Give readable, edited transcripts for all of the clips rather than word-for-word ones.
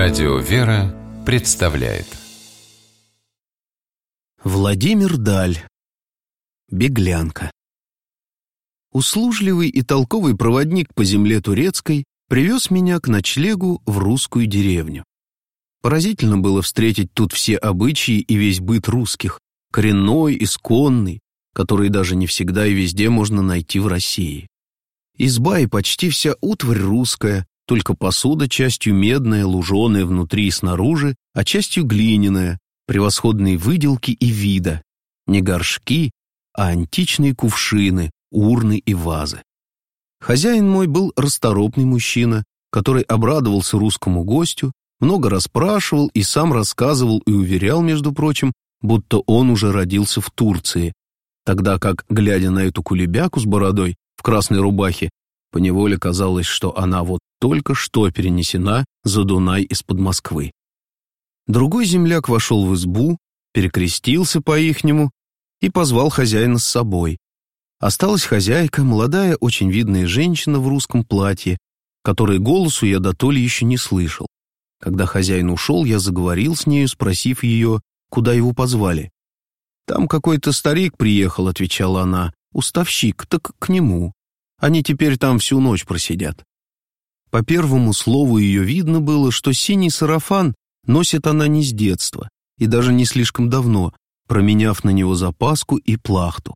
Радио «Вера» представляет Владимир Даль. Беглянка. Услужливый и толковый проводник по земле турецкой привез меня к ночлегу в русскую деревню. Поразительно было встретить тут все обычаи и весь быт русских, коренной, исконный, который даже не всегда и везде можно найти в России. Изба и почти вся утварь русская, только посуда частью медная, луженая внутри и снаружи, а частью глиняная, превосходные выделки и вида, не горшки, а античные кувшины, урны и вазы. Хозяин мой был расторопный мужчина, который обрадовался русскому гостю, много расспрашивал и сам рассказывал и уверял, между прочим, будто он уже родился в Турции, тогда как, глядя на эту кулебяку с бородой в красной рубахе, поневоле казалось, что она вот только что перенесена за Дунай из-под Москвы. Другой земляк вошел в избу, перекрестился по-ихнему и позвал хозяина с собой. Осталась хозяйка, молодая, очень видная женщина в русском платье, которой голосу я дотоле еще не слышал. Когда хозяин ушел, я заговорил с нею, спросив ее, куда его позвали. «Там какой-то старик приехал», — отвечала она, — «уставщик, так к нему. Они теперь там всю ночь просидят». По первому слову ее видно было, что синий сарафан носит она не с детства и даже не слишком давно, променяв на него запаску и плахту.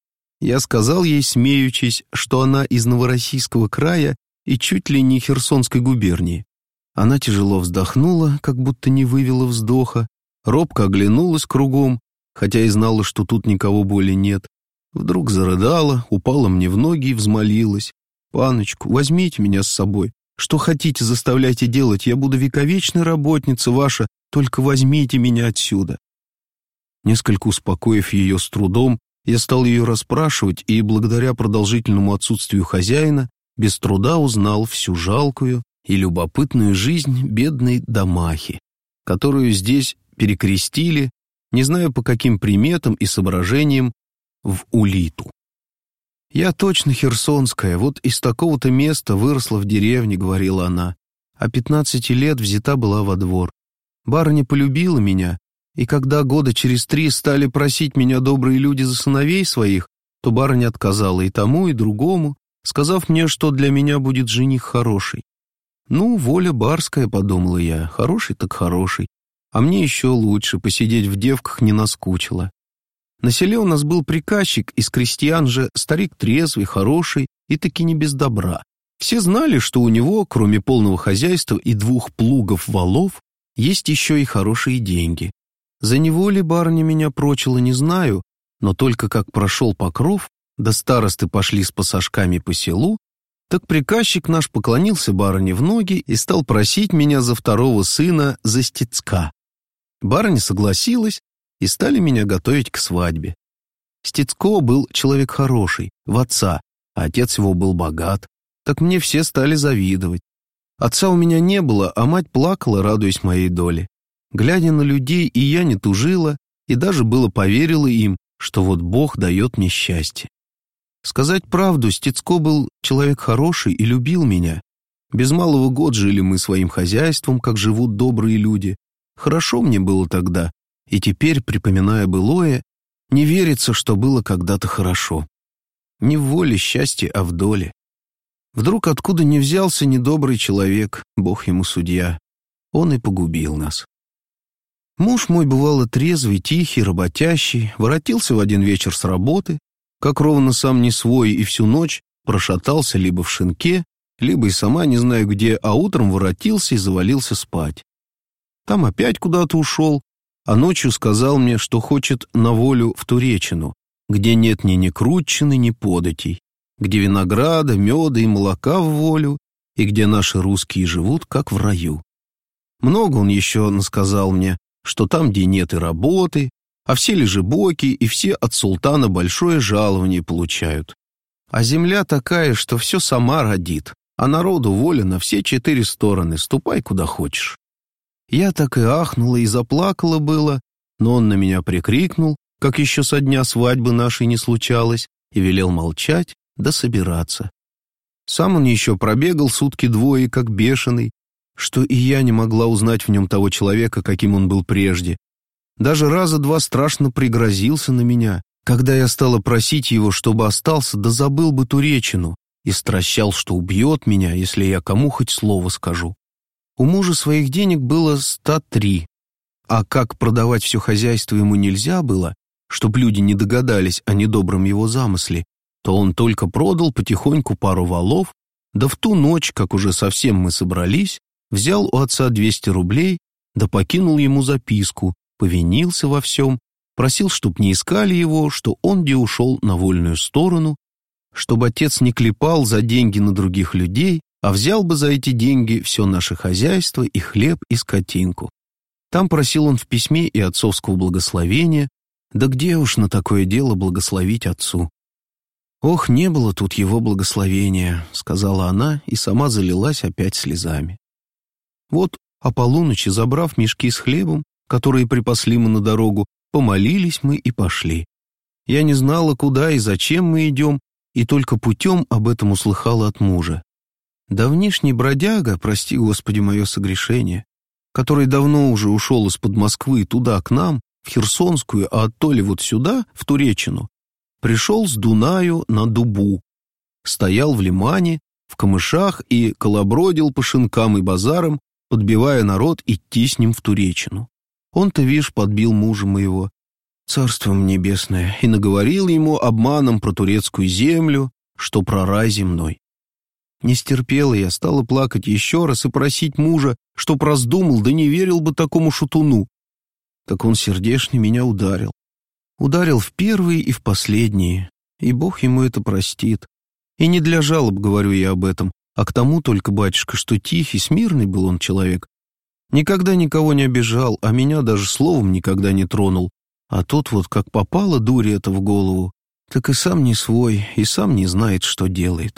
Я сказал ей, смеючись, что она из Новороссийского края и чуть ли не Херсонской губернии. Она тяжело вздохнула, как будто не вывела вздоха, робко оглянулась кругом, хотя и знала, что тут никого более нет. Вдруг зарыдала, упала мне в ноги и взмолилась. «Паночку, возьмите меня с собой. Что хотите, заставляйте делать. Я буду вековечной работница ваша, только возьмите меня отсюда». Несколько успокоив ее с трудом, я стал ее расспрашивать и, благодаря продолжительному отсутствию хозяина, без труда узнал всю жалкую и любопытную жизнь бедной Дамахи, которую здесь перекрестили, не знаю по каким приметам и соображениям, в Улиту. «Я точно херсонская, вот из такого-то места выросла в деревне», — говорила она, «а 15 лет взята была во двор. Барыня полюбила меня, и когда года через 3 стали просить меня добрые люди за сыновей своих, то барыня отказала и тому, и другому, сказав мне, что для меня будет жених хороший. Ну, воля барская, подумала я, хороший так хороший, а мне еще лучше, посидеть в девках не наскучило. На селе у нас был приказчик, из крестьян же старик трезвый, хороший и таки не без добра. Все знали, что у него, кроме полного хозяйства и 2 плугов валов, есть еще и хорошие деньги. За него ли барыня меня прочила, не знаю, но только как прошел покров, да старосты пошли с пасашками по селу, так приказчик наш поклонился барыне в ноги и стал просить меня за 2-го сына за Стецка. Барыня согласилась, и стали меня готовить к свадьбе. Стецко был человек хороший, в отца, а отец его был богат, так мне все стали завидовать. Отца у меня не было, а мать плакала, радуясь моей доле. Глядя на людей, и я не тужила, и даже было поверила им, что вот Бог дает мне счастье. Сказать правду, Стецко был человек хороший и любил меня. Без малого год жили мы своим хозяйством, как живут добрые люди. Хорошо мне было тогда, и теперь, припоминая былое, не верится, что было когда-то хорошо. Не в воле счастья, а в доле. Вдруг откуда ни взялся недобрый человек, Бог ему судья. Он и погубил нас. Муж мой бывало трезвый, тихий, работящий, воротился в один вечер с работы, как ровно сам не свой, и всю ночь прошатался либо в шинке, либо и сама не знаю где, а утром воротился и завалился спать. Там опять куда-то ушел, а ночью сказал мне, что хочет на волю в Туречину, где нет ни некрутчины, ни податей, где винограда, меда и молока в волю, и где наши русские живут, как в раю. Много он еще насказал мне, что там, где нет и работы, а все лежебоки, и все от султана большое жалование получают. А земля такая, что все сама родит, а народу воля на все 4 стороны, ступай куда хочешь. Я так и ахнула и заплакала было, но он на меня прикрикнул, как еще со дня свадьбы нашей не случалось, и велел молчать да собираться. Сам он еще пробегал 2 сутки, как бешеный, что и я не могла узнать в нем того человека, каким он был прежде. Даже раза два страшно пригрозился на меня, когда я стала просить его, чтобы остался, да забыл бы туречину, и стращал, что убьет меня, если я кому хоть слово скажу. У мужа своих денег было 103, а как продавать все хозяйство ему нельзя было, чтоб люди не догадались о недобром его замысле, то он только продал потихоньку пару валов, да в ту ночь, как уже совсем мы собрались, взял у отца 200 рублей, да покинул ему записку, повинился во всем, просил, чтоб не искали его, что он где ушел на вольную сторону, чтобы отец не клепал за деньги на других людей, а взял бы за эти деньги все наше хозяйство и хлеб, и скотинку. Там просил он в письме и отцовского благословения, да где уж на такое дело благословить отцу. «Ох, не было тут его благословения», — сказала она и сама залилась опять слезами. Вот о полуночи, забрав мешки с хлебом, которые припасли мы на дорогу, помолились мы и пошли. Я не знала, куда и зачем мы идем, и только путем об этом услыхала от мужа. Давнишний бродяга, прости, Господи, мое согрешение, который давно уже ушел из-под Москвы туда, к нам, в Херсонскую, а оттоле вот сюда, в Туречину, пришел с Дунаю на Дубу, стоял в лимане, в камышах и колобродил по шинкам и базарам, подбивая народ идти с ним в Туречину. Он-то, вишь, подбил мужа моего, царством небесное, и наговорил ему обманом про турецкую землю, что про рай земной. Не стерпела я, стала плакать еще раз и просить мужа, чтоб раздумал, да не верил бы такому шутуну. Так он сердечно меня ударил. Ударил в первые и в последние, и Бог ему это простит. И не для жалоб говорю я об этом, а к тому только, батюшка, что тихий, смирный был он человек. Никогда никого не обижал, а меня даже словом никогда не тронул. А тут вот как попала дури это в голову, так и сам не свой, и сам не знает, что делает.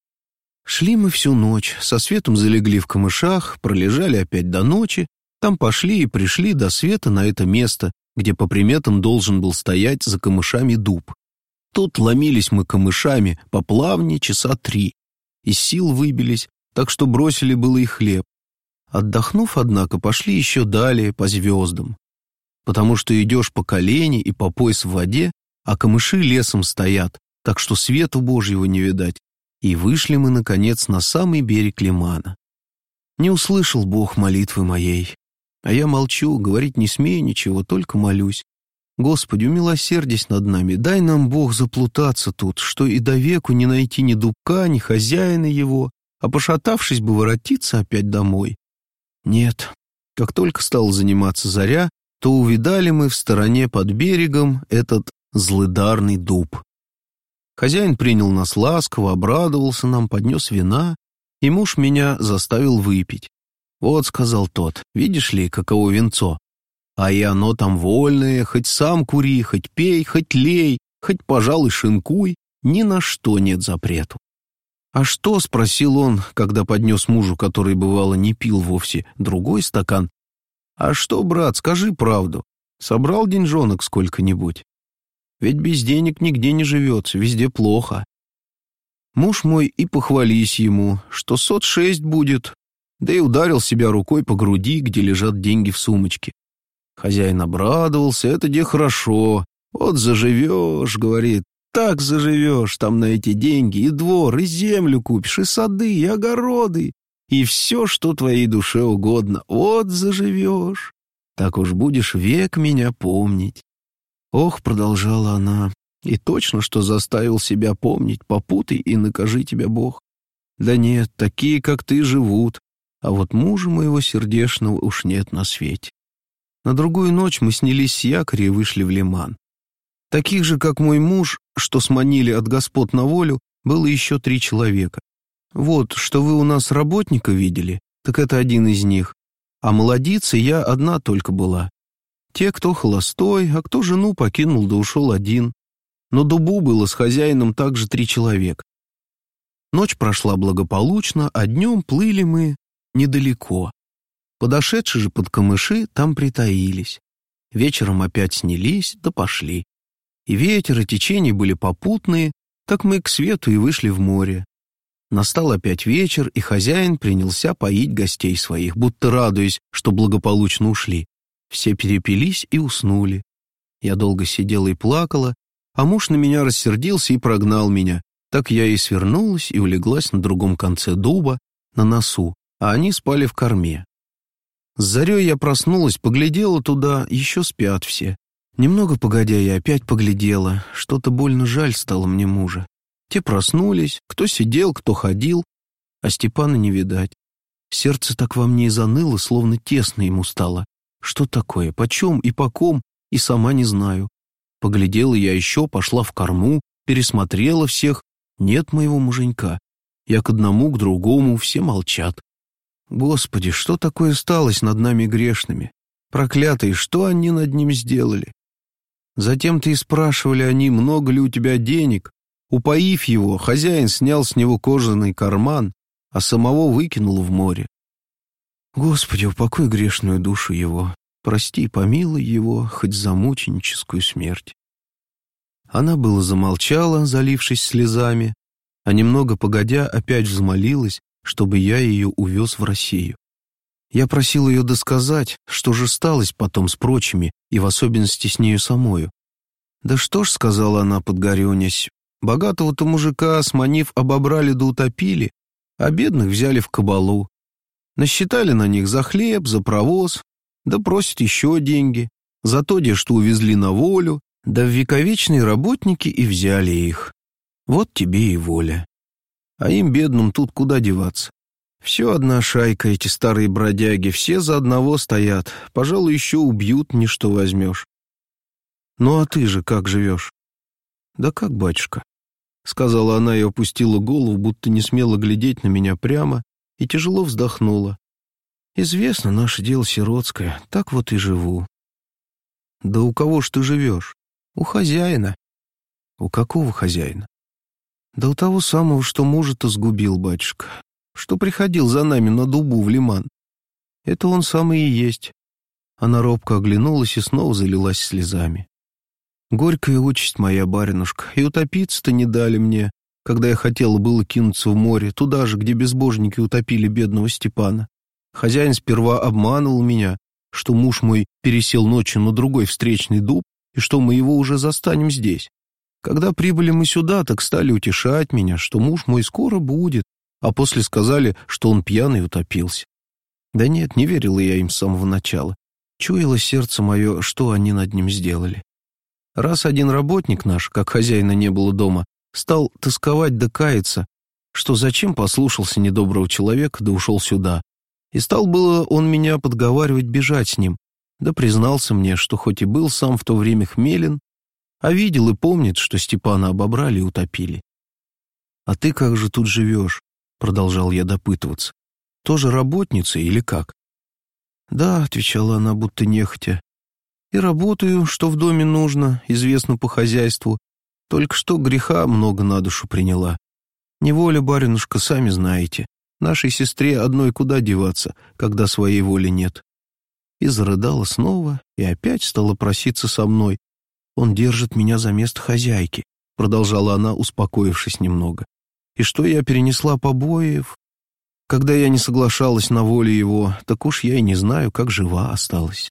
Шли мы всю ночь, со светом залегли в камышах, пролежали опять до ночи, там пошли и пришли до света на это место, где по приметам должен был стоять за камышами дуб. Тут ломились мы камышами по плавне часа 3. Из сил выбились, так что бросили было и хлеб. Отдохнув, однако, пошли еще далее по звездам. Потому что идешь по колени и по пояс в воде, а камыши лесом стоят, так что свету Божьего не видать. И вышли мы, наконец, на самый берег лимана. Не услышал Бог молитвы моей, а я молчу, говорить не смею ничего, только молюсь. Господи, умилосердись над нами, дай нам, Бог, заплутаться тут, что и до веку не найти ни дубка, ни хозяина его, а пошатавшись бы воротиться опять домой. Нет, как только стала заниматься заря, то увидали мы в стороне под берегом этот злыдарный дуб. Хозяин принял нас ласково, обрадовался нам, поднес вина, и муж меня заставил выпить. «Вот», — сказал тот, — «видишь ли, каково винцо? А и оно там вольное, хоть сам кури, хоть пей, хоть лей, хоть, пожалуй, шинкуй, ни на что нет запрету». «А что?» — спросил он, когда поднес мужу, который, бывало, не пил вовсе, другой стакан. «А что, брат, скажи правду, собрал деньжонок сколько-нибудь? Ведь без денег нигде не живется, везде плохо». Муж мой и похвались ему, что 106 будет, да и ударил себя рукой по груди, где лежат деньги в сумочке. Хозяин обрадовался, это где хорошо, вот заживешь, говорит, так заживешь там на эти деньги, и двор, и землю купишь, и сады, и огороды, и все, что твоей душе угодно, вот заживешь, так уж будешь век меня помнить. Ох, продолжала она, и точно, что заставил себя помнить, попутай и накажи тебя Бог. Да нет, такие, как ты, живут, а вот мужа моего сердечного уж нет на свете. На другую ночь мы снялись с якоря и вышли в лиман. Таких же, как мой муж, что сманили от господ на волю, было еще 3 человека. Вот, что вы у нас работника видели, так это один из них, а молодицей я одна только была. Те, кто холостой, а кто жену покинул да ушел один. На дубу было с хозяином также 3 человека. Ночь прошла благополучно, а днем плыли мы недалеко. Подошедшие же под камыши там притаились. Вечером опять снялись, да пошли. И ветер, и течение были попутные, так мы к свету и вышли в море. Настал опять вечер, и хозяин принялся поить гостей своих, будто радуясь, что благополучно ушли. Все перепились и уснули. Я долго сидела и плакала, а муж на меня рассердился и прогнал меня. Так я и свернулась и улеглась на другом конце дуба, на носу, а они спали в корме. С зарей я проснулась, поглядела туда, еще спят все. Немного погодя, я опять поглядела, что-то больно жаль стало мне мужа. Те проснулись, кто сидел, кто ходил, а Степана не видать. Сердце так во мне и заныло, словно тесно ему стало. Что такое, почем и по ком, и сама не знаю. Поглядела я еще, пошла в корму, пересмотрела всех. Нет моего муженька. Я к одному, к другому, все молчат. Господи, что такое сталось над нами грешными? Проклятые, что они над ним сделали? Затем-то и спрашивали они, много ли у тебя денег. Упоив его, хозяин снял с него кожаный карман, а самого выкинул в море. Господи, упокой грешную душу его, прости и помилуй его, хоть за мученическую смерть. Она было замолчала, залившись слезами, а немного погодя опять взмолилась, чтобы я ее увез в Россию. Я просил ее досказать, что же сталось потом с прочими, и в особенности с нею самою. «Да что ж», — сказала она, подгорюнясь, — «богатого-то мужика, сманив, обобрали да утопили, а бедных взяли в кабалу. Насчитали на них за хлеб, за провоз, да просят еще деньги, за то, что увезли на волю, да в вековечные работники и взяли их. Вот тебе и воля. А им, бедным, тут куда деваться? Все одна шайка, эти старые бродяги, все за одного стоят, пожалуй, еще убьют, ничто возьмешь. Ну а ты же как живешь?» «Да как, батюшка?» — сказала она и опустила голову, будто не смела глядеть на меня прямо, и тяжело вздохнула. «Известно, наше дело сиротское, так вот и живу». «Да у кого ж ты живешь?» «У хозяина». «У какого хозяина?» «Да у того самого, что мужа-то сгубил, батюшка, что приходил за нами на дубу в лиман. Это он самый и есть». Она робко оглянулась и снова залилась слезами. «Горькая участь моя, баринушка, и утопиться-то не дали мне, когда я хотела было кинуться в море, туда же, где безбожники утопили бедного Степана. Хозяин сперва обманывал меня, что муж мой пересел ночью на другой встречный дуб, и что мы его уже застанем здесь. Когда прибыли мы сюда, так стали утешать меня, что муж мой скоро будет, а после сказали, что он пьяный утопился. Да нет, не верила я им с самого начала. Чуяло сердце мое, что они над ним сделали. Раз один работник наш, как хозяина не было дома, стал тосковать да каяться, что зачем послушался недоброго человека да ушел сюда. И стал было он меня подговаривать бежать с ним, да признался мне, что хоть и был сам в то время хмелен, а видел и помнит, что Степана обобрали и утопили. «А ты как же тут живешь?» — продолжал я допытываться. «Тоже работница или как?» «Да», — отвечала она, будто нехотя. «И работаю, что в доме нужно, известно по хозяйству. Только что греха много на душу приняла. Неволя, баринушка, сами знаете. Нашей сестре одной куда деваться, когда своей воли нет». И зарыдала снова, и опять стала проситься со мной. «Он держит меня за место хозяйки», — продолжала она, успокоившись немного. «И что я перенесла побоев? Когда я не соглашалась на волю его, так уж я и не знаю, как жива осталась».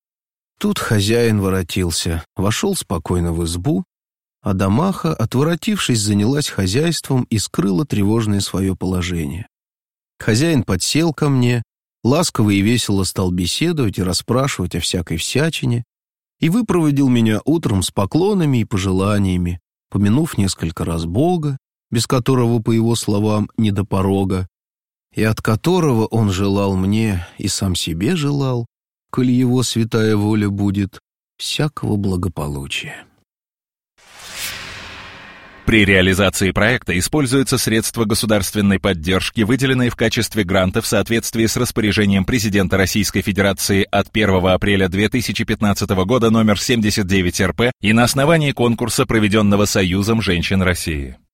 Тут хозяин воротился, вошел спокойно в избу, а Домаха, отворотившись, занялась хозяйством и скрыла тревожное свое положение. Хозяин подсел ко мне, ласково и весело стал беседовать и расспрашивать о всякой всячине, и выпроводил меня утром с поклонами и пожеланиями, помянув несколько раз Бога, без которого, по его словам, не до порога, и от которого он желал мне и сам себе желал, коли его святая воля будет, всякого благополучия. При реализации проекта используются средства государственной поддержки, выделенные в качестве гранта в соответствии с распоряжением президента Российской Федерации от 1 апреля 2015 года номер 79 РП и на основании конкурса, проведенного Союзом женщин России.